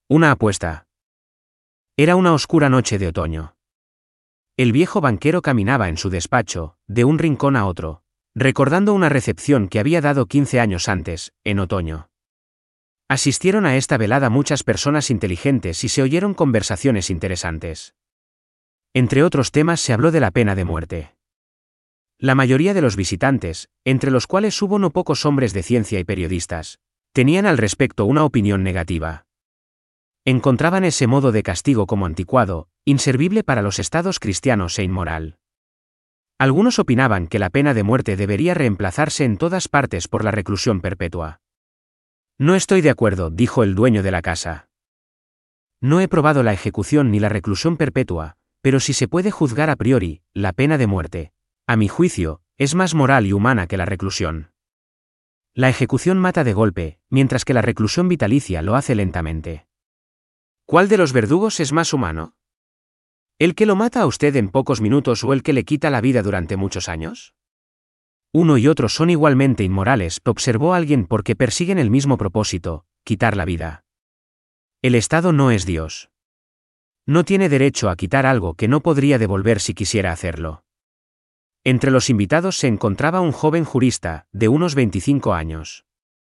Una apuesta. Era una oscura noche de otoño. El viejo banquero caminaba en su despacho, de un rincón a otro, recordando una recepción que había dado 15 años antes, en otoño. Asistieron a esta velada muchas personas inteligentes y se oyeron conversaciones interesantes. Entre otros temas se habló de la pena de muerte. La mayoría de los visitantes, entre los cuales hubo no pocos hombres de ciencia y periodistas, tenían al respecto una opinión negativa. Encontraban ese modo de castigo como anticuado, inservible para los estados cristianos e inmoral. Algunos opinaban que la pena de muerte debería reemplazarse en todas partes por la reclusión perpetua. No estoy de acuerdo, dijo el dueño de la casa. No he probado la ejecución ni la reclusión perpetua, pero si se puede juzgar a priori, la pena de muerte, a mi juicio, es más moral y humana que la reclusión. La ejecución mata de golpe, mientras que la reclusión vitalicia lo hace lentamente. ¿Cuál de los verdugos es más humano? ¿El que lo mata a usted en pocos minutos o el que le quita la vida durante muchos años? Uno y otro son igualmente inmorales, observó alguien, porque persiguen el mismo propósito, quitar la vida. El Estado no es Dios. No tiene derecho a quitar algo que no podría devolver si quisiera hacerlo. Entre los invitados se encontraba un joven jurista, de unos 25 años.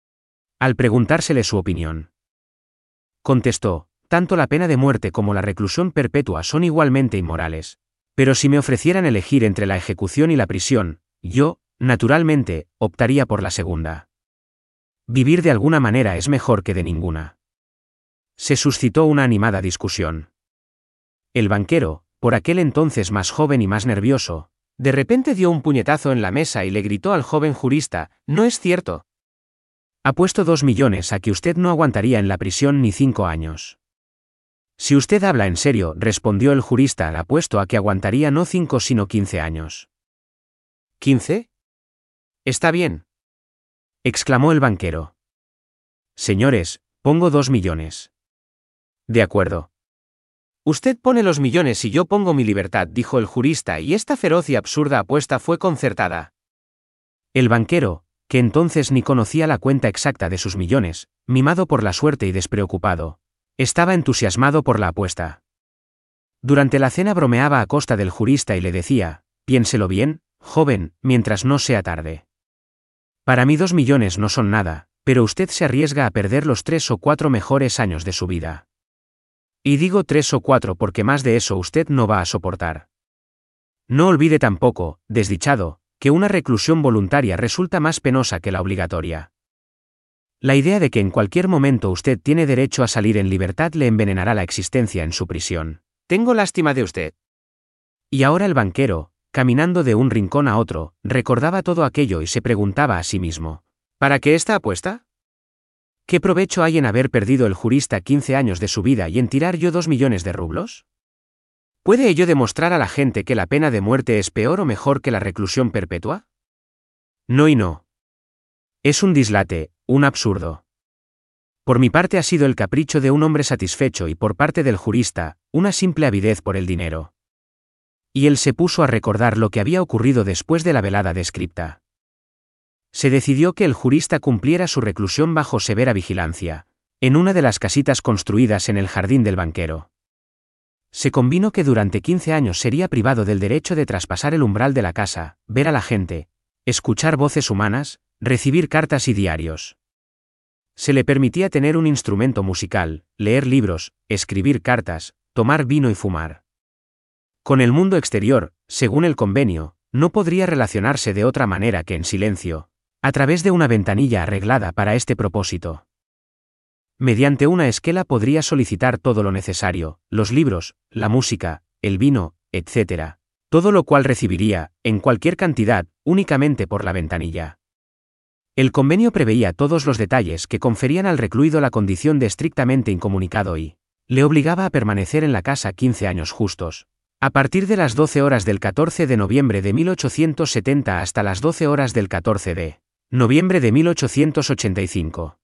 Al preguntársele su opinión, contestó: tanto la pena de muerte como la reclusión perpetua son igualmente inmorales, pero si me ofrecieran elegir entre la ejecución y la prisión, yo, naturalmente, optaría por la segunda. Vivir de alguna manera es mejor que de ninguna. Se suscitó una animada discusión. El banquero, por aquel entonces más joven y más nervioso, de repente dio un puñetazo en la mesa y le gritó al joven jurista: «No es cierto. Apuesto 2 millones a que usted no aguantaría en la prisión ni 5 años. Si usted habla en serio», respondió el jurista, «apuesto a que aguantaría no 5 sino 15 años». «¿15? Está bien», exclamó el banquero. «Señores, pongo 2 millones. De acuerdo. Usted pone los millones y yo pongo mi libertad», dijo el jurista, y esta feroz y absurda apuesta fue concertada. El banquero, que entonces ni conocía la cuenta exacta de sus millones, mimado por la suerte y despreocupado, estaba entusiasmado por la apuesta. Durante la cena bromeaba a costa del jurista y le decía: «Piénselo bien, joven, mientras no sea tarde. Para mí 2 millones no son nada, pero usted se arriesga a perder los 3 o 4 mejores años de su vida. Y digo 3 o 4 porque más de eso usted no va a soportar. No olvide tampoco, desdichado, que una reclusión voluntaria resulta más penosa que la obligatoria. La idea de que en cualquier momento usted tiene derecho a salir en libertad le envenenará la existencia en su prisión. Tengo lástima de usted». Y ahora el banquero, caminando de un rincón a otro, recordaba todo aquello y se preguntaba a sí mismo: ¿para qué esta apuesta? ¿Qué provecho hay en haber perdido el jurista 15 años de su vida y en tirar yo 2 millones de rublos? ¿Puede ello demostrar a la gente que la pena de muerte es peor o mejor que la reclusión perpetua? No y no. Es un dislate, un absurdo. Por mi parte ha sido el capricho de un hombre satisfecho y por parte del jurista, una simple avidez por el dinero. Y él se puso a recordar lo que había ocurrido después de la velada descripta. Se decidió que el jurista cumpliera su reclusión bajo severa vigilancia, en una de las casitas construidas en el jardín del banquero. Se convino que durante 15 años sería privado del derecho de traspasar el umbral de la casa, ver a la gente, escuchar voces humanas, recibir cartas y diarios. Se le permitía tener un instrumento musical, leer libros, escribir cartas, tomar vino y fumar. Con el mundo exterior, según el convenio, no podría relacionarse de otra manera que en silencio, a través de una ventanilla arreglada para este propósito. Mediante una esquela podría solicitar todo lo necesario: los libros, la música, el vino, etc. Todo lo cual recibiría, en cualquier cantidad, únicamente por la ventanilla. El convenio preveía todos los detalles que conferían al recluido la condición de estrictamente incomunicado y le obligaba a permanecer en la casa 15 años justos, a partir de las 12 horas del 14 de noviembre de 1870 hasta las 12 horas del 14 de noviembre de 1885.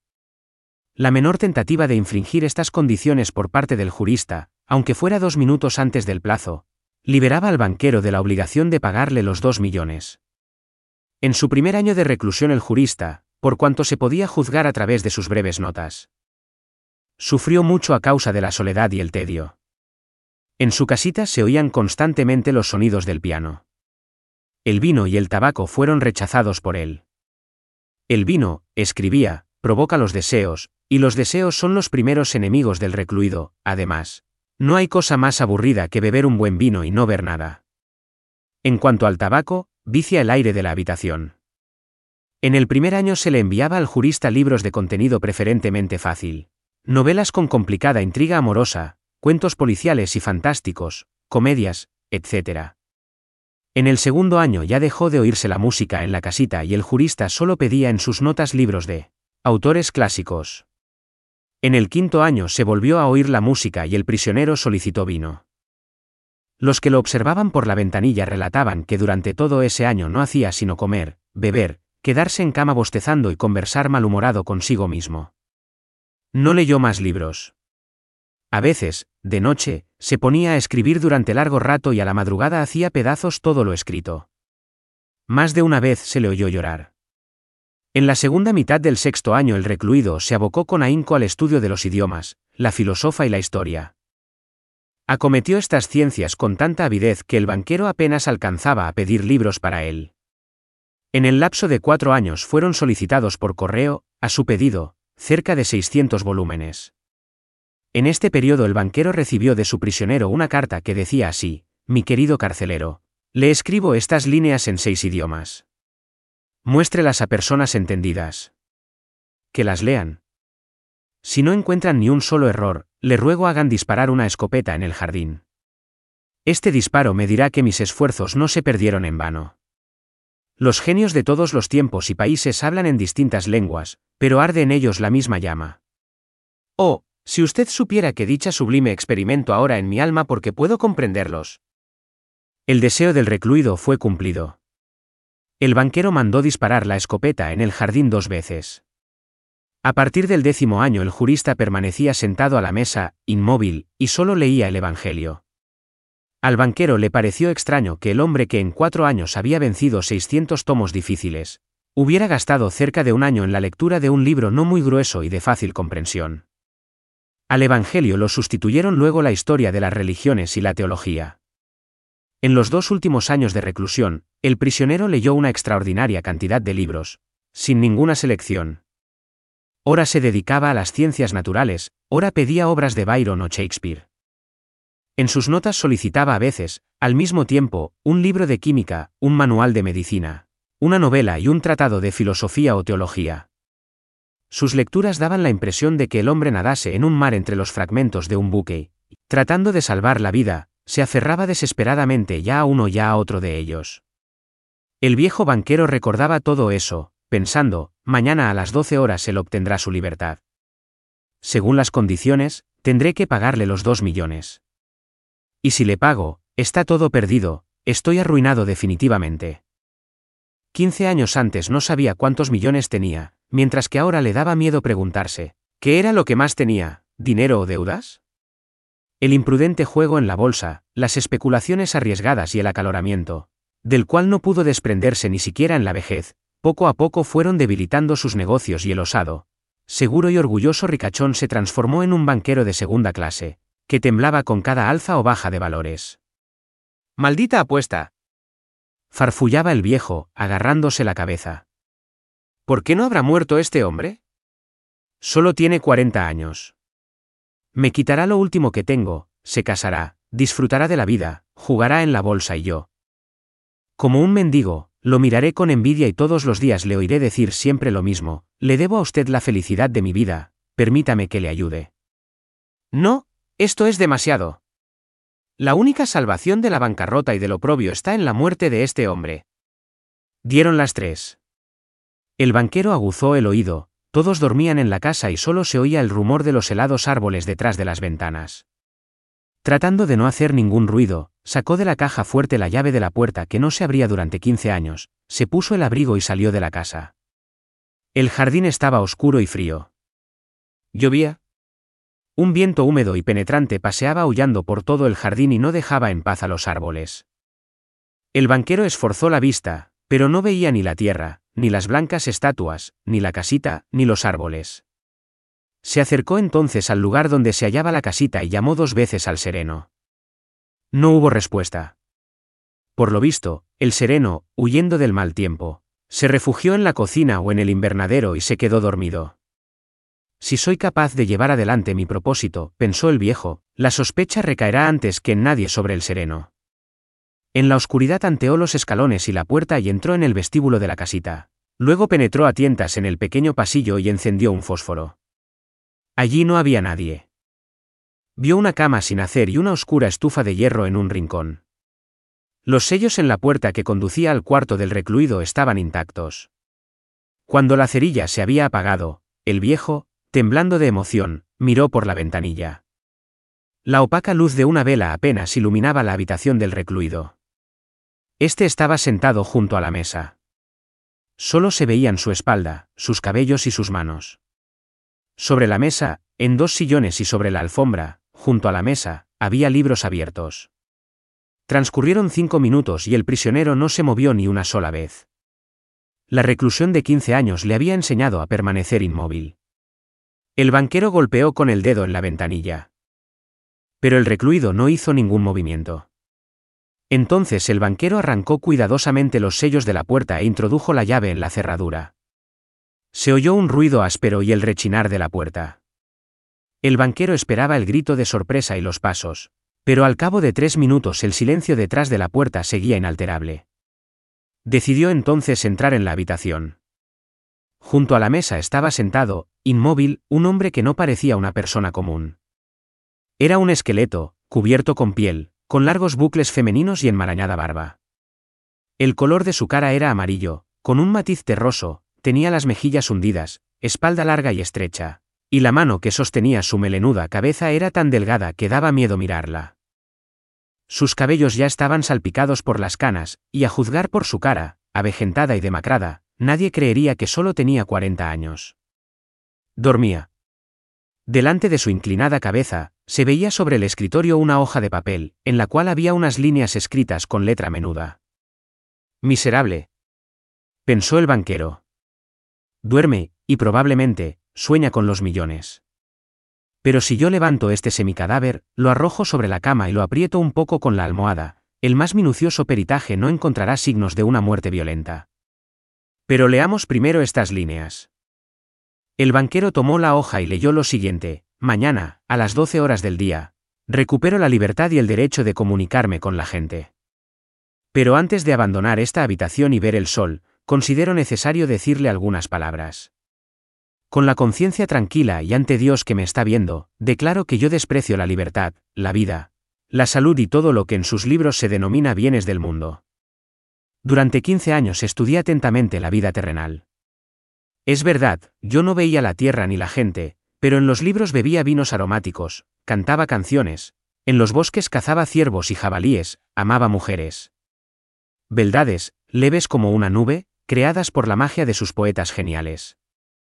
La menor tentativa de infringir estas condiciones por parte del jurista, aunque fuera 2 minutos antes del plazo, liberaba al banquero de la obligación de pagarle los 2 millones. En su primer año de reclusión el jurista, por cuanto se podía juzgar a través de sus breves notas, Sufrió mucho a causa de la soledad y el tedio. En su casita se oían constantemente los sonidos del piano. El vino y el tabaco fueron rechazados por él. El vino, escribía, provoca los deseos, y los deseos son los primeros enemigos del recluido. Además, no hay cosa más aburrida que beber un buen vino y no ver nada. En cuanto al tabaco, vicia el aire de la habitación. En el primer año se le enviaba al jurista libros de contenido preferentemente fácil, novelas con complicada intriga amorosa, cuentos policiales y fantásticos, comedias, etc. En el segundo año ya dejó de oírse la música en la casita y el jurista solo pedía en sus notas libros de autores clásicos. En el quinto año se volvió a oír la música y el prisionero solicitó vino. Los que lo observaban por la ventanilla relataban que durante todo ese año no hacía sino comer, beber, quedarse en cama bostezando y conversar malhumorado consigo mismo. No leyó más libros. A veces, de noche, se ponía a escribir durante largo rato y a la madrugada hacía pedazos todo lo escrito. Más de una vez se le oyó llorar. En la segunda mitad del sexto año el recluido se abocó con ahínco al estudio de los idiomas, la filosofía y la historia. Acometió estas ciencias con tanta avidez que el banquero apenas alcanzaba a pedir libros para él. En el lapso de 4 años fueron solicitados por correo, a su pedido, cerca de 600 volúmenes. En este periodo el banquero recibió de su prisionero una carta que decía así: «Mi querido carcelero, le escribo estas líneas en 6 idiomas. Muéstrelas a personas entendidas. Que las lean. Si no encuentran ni un solo error, le ruego hagan disparar una escopeta en el jardín. Este disparo me dirá que mis esfuerzos no se perdieron en vano. Los genios de todos los tiempos y países hablan en distintas lenguas, pero arde en ellos la misma llama. Oh, si usted supiera que dicha sublime experimento ahora en mi alma porque puedo comprenderlos». El deseo del recluido fue cumplido. El banquero mandó disparar la escopeta en el jardín 2 veces. A partir del 10º año el jurista permanecía sentado a la mesa, inmóvil, y solo leía el Evangelio. Al banquero le pareció extraño que el hombre que en 4 años había vencido 600 tomos difíciles, hubiera gastado cerca de un año en la lectura de un libro no muy grueso y de fácil comprensión. Al Evangelio lo sustituyeron luego la historia de las religiones y la teología. En los 2 últimos años de reclusión, el prisionero leyó una extraordinaria cantidad de libros, sin ninguna selección. Ora se dedicaba a las ciencias naturales, ora pedía obras de Byron o Shakespeare. En sus notas solicitaba a veces, al mismo tiempo, un libro de química, un manual de medicina, una novela y un tratado de filosofía o teología. Sus lecturas daban la impresión de que el hombre nadase en un mar entre los fragmentos de un buque, y, tratando de salvar la vida, se aferraba desesperadamente ya a uno ya a otro de ellos. El viejo banquero recordaba todo eso, pensando: mañana a las 12 horas él obtendrá su libertad. Según las condiciones, tendré que pagarle los 2 millones. Y si le pago, está todo perdido, estoy arruinado definitivamente. 15 años antes no sabía cuántos millones tenía, mientras que ahora le daba miedo preguntarse: ¿qué era lo que más tenía, dinero o deudas? El imprudente juego en la bolsa, las especulaciones arriesgadas y el acaloramiento, del cual no pudo desprenderse ni siquiera en la vejez, poco a poco fueron debilitando sus negocios y el osado, seguro y orgulloso ricachón se transformó en un banquero de segunda clase, que temblaba con cada alza o baja de valores. «¡Maldita apuesta!», farfullaba el viejo, agarrándose la cabeza. «¿Por qué no habrá muerto este hombre? Solo tiene 40 años. Me quitará lo último que tengo, se casará, disfrutará de la vida, jugará en la bolsa y yo, como un mendigo, lo miraré con envidia y todos los días le oiré decir siempre lo mismo: le debo a usted la felicidad de mi vida, permítame que le ayude». «No, esto es demasiado. La única salvación de la bancarrota y del oprobio está en la muerte de este hombre». Dieron las 3. El banquero aguzó el oído. Todos dormían en la casa y solo se oía el rumor de los helados árboles detrás de las ventanas. Tratando de no hacer ningún ruido, sacó de la caja fuerte la llave de la puerta que no se abría durante 15 años, se puso el abrigo y salió de la casa. El jardín estaba oscuro y frío. Llovía. Un viento húmedo y penetrante paseaba aullando por todo el jardín y no dejaba en paz a los árboles. El banquero esforzó la vista, pero no veía ni la tierra, ni las blancas estatuas, ni la casita, ni los árboles. Se acercó entonces al lugar donde se hallaba la casita y llamó 2 veces al sereno. No hubo respuesta. Por lo visto, el sereno, huyendo del mal tiempo, se refugió en la cocina o en el invernadero y se quedó dormido. Si soy capaz de llevar adelante mi propósito, pensó el viejo, la sospecha recaerá antes que en nadie sobre el sereno. En la oscuridad tanteó los escalones y la puerta y entró en el vestíbulo de la casita. Luego penetró a tientas en el pequeño pasillo y encendió un fósforo. Allí no había nadie. Vio una cama sin hacer y una oscura estufa de hierro en un rincón. Los sellos en la puerta que conducía al cuarto del recluido estaban intactos. Cuando la cerilla se había apagado, el viejo, temblando de emoción, miró por la ventanilla. La opaca luz de una vela apenas iluminaba la habitación del recluido. Este estaba sentado junto a la mesa. Solo se veían su espalda, sus cabellos y sus manos. Sobre la mesa, en 2 sillones y sobre la alfombra, junto a la mesa, había libros abiertos. Transcurrieron 5 minutos y el prisionero no se movió ni una sola vez. La reclusión de 15 años le había enseñado a permanecer inmóvil. El banquero golpeó con el dedo en la ventanilla. Pero el recluido no hizo ningún movimiento. Entonces el banquero arrancó cuidadosamente los sellos de la puerta e introdujo la llave en la cerradura. Se oyó un ruido áspero y el rechinar de la puerta. El banquero esperaba el grito de sorpresa y los pasos, pero al cabo de 3 minutos el silencio detrás de la puerta seguía inalterable. Decidió entonces entrar en la habitación. Junto a la mesa estaba sentado, inmóvil, un hombre que no parecía una persona común. Era un esqueleto, cubierto con piel, con largos bucles femeninos y enmarañada barba. El color de su cara era amarillo, con un matiz terroso, tenía las mejillas hundidas, espalda larga y estrecha, y la mano que sostenía su melenuda cabeza era tan delgada que daba miedo mirarla. Sus cabellos ya estaban salpicados por las canas, y a juzgar por su cara, avejentada y demacrada, nadie creería que solo tenía 40 años. Dormía. Delante de su inclinada cabeza, se veía sobre el escritorio una hoja de papel, en la cual había unas líneas escritas con letra menuda. Miserable, pensó el banquero. Duerme, y probablemente, sueña con los millones. Pero si yo levanto este semicadáver, lo arrojo sobre la cama y lo aprieto un poco con la almohada, el más minucioso peritaje no encontrará signos de una muerte violenta. Pero leamos primero estas líneas. El banquero tomó la hoja y leyó lo siguiente: mañana, a las 12 horas del día, recupero la libertad y el derecho de comunicarme con la gente. Pero antes de abandonar esta habitación y ver el sol, considero necesario decirle algunas palabras. Con la conciencia tranquila y ante Dios que me está viendo, declaro que yo desprecio la libertad, la vida, la salud y todo lo que en sus libros se denomina bienes del mundo. Durante 15 años estudié atentamente la vida terrenal. Es verdad, yo no veía la tierra ni la gente, pero en los libros bebía vinos aromáticos, cantaba canciones, en los bosques cazaba ciervos y jabalíes, amaba mujeres. Beldades, leves como una nube, creadas por la magia de sus poetas geniales.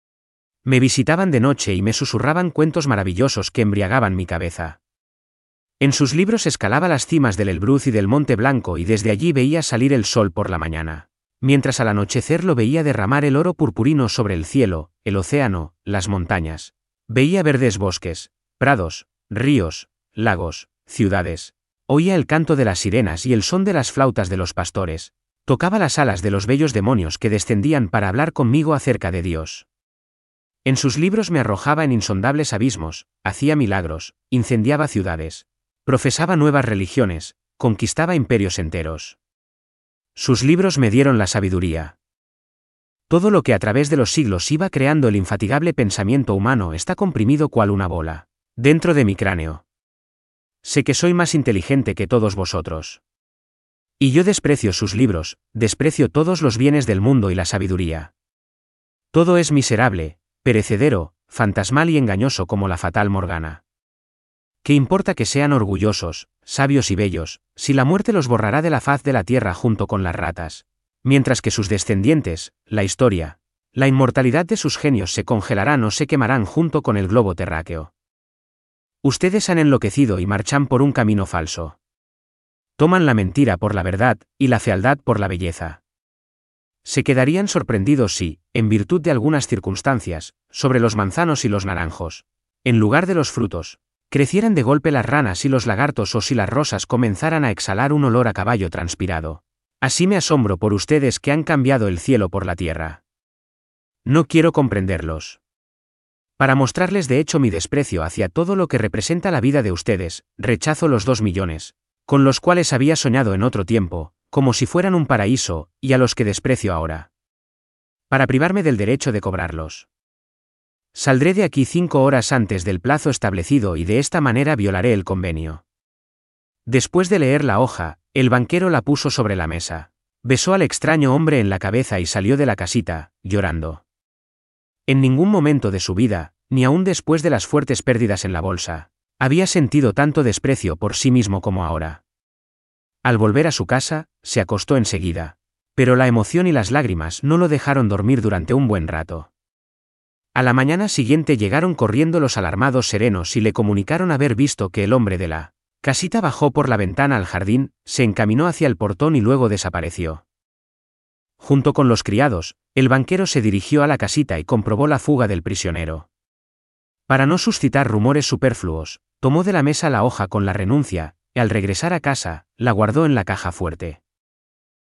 Me visitaban de noche y me susurraban cuentos maravillosos que embriagaban mi cabeza. En sus libros escalaba las cimas del Elbruz y del Monte Blanco y desde allí veía salir el sol por la mañana, mientras al anochecer lo veía derramar el oro purpurino sobre el cielo, el océano, las montañas. Veía verdes bosques, prados, ríos, lagos, ciudades. Oía el canto de las sirenas y el son de las flautas de los pastores. Tocaba las alas de los bellos demonios que descendían para hablar conmigo acerca de Dios. En sus libros me arrojaba en insondables abismos, hacía milagros, incendiaba ciudades, profesaba nuevas religiones, conquistaba imperios enteros. Sus libros me dieron la sabiduría. Todo lo que a través de los siglos iba creando el infatigable pensamiento humano está comprimido cual una bola, dentro de mi cráneo. Sé que soy más inteligente que todos vosotros. Y yo desprecio sus libros, desprecio todos los bienes del mundo y la sabiduría. Todo es miserable, perecedero, fantasmal y engañoso como la fatal Morgana. ¿Qué importa que sean orgullosos, sabios y bellos, si la muerte los borrará de la faz de la tierra junto con las ratas? Mientras que sus descendientes, la historia, la inmortalidad de sus genios se congelarán o se quemarán junto con el globo terráqueo. Ustedes han enloquecido y marchan por un camino falso. Toman la mentira por la verdad, y la fealdad por la belleza. Se quedarían sorprendidos si, en virtud de algunas circunstancias, sobre los manzanos y los naranjos, en lugar de los frutos, crecieran de golpe las ranas y los lagartos o si las rosas comenzaran a exhalar un olor a caballo transpirado. Así me asombro por ustedes que han cambiado el cielo por la tierra. No quiero comprenderlos. Para mostrarles de hecho mi desprecio hacia todo lo que representa la vida de ustedes, rechazo los 2 millones, con los cuales había soñado en otro tiempo, como si fueran un paraíso, y a los que desprecio ahora. Para privarme del derecho de cobrarlos. Saldré de aquí 5 horas antes del plazo establecido y de esta manera violaré el convenio. Después de leer la hoja, el banquero la puso sobre la mesa. Besó al extraño hombre en la cabeza y salió de la casita, llorando. En ningún momento de su vida, ni aún después de las fuertes pérdidas en la bolsa, había sentido tanto desprecio por sí mismo como ahora. Al volver a su casa, se acostó enseguida, pero la emoción y las lágrimas no lo dejaron dormir durante un buen rato. A la mañana siguiente llegaron corriendo los alarmados serenos y le comunicaron haber visto que el hombre de la casita bajó por la ventana al jardín, se encaminó hacia el portón y luego desapareció. Junto con los criados, el banquero se dirigió a la casita y comprobó la fuga del prisionero. Para no suscitar rumores superfluos, tomó de la mesa la hoja con la renuncia, y al regresar a casa, la guardó en la caja fuerte.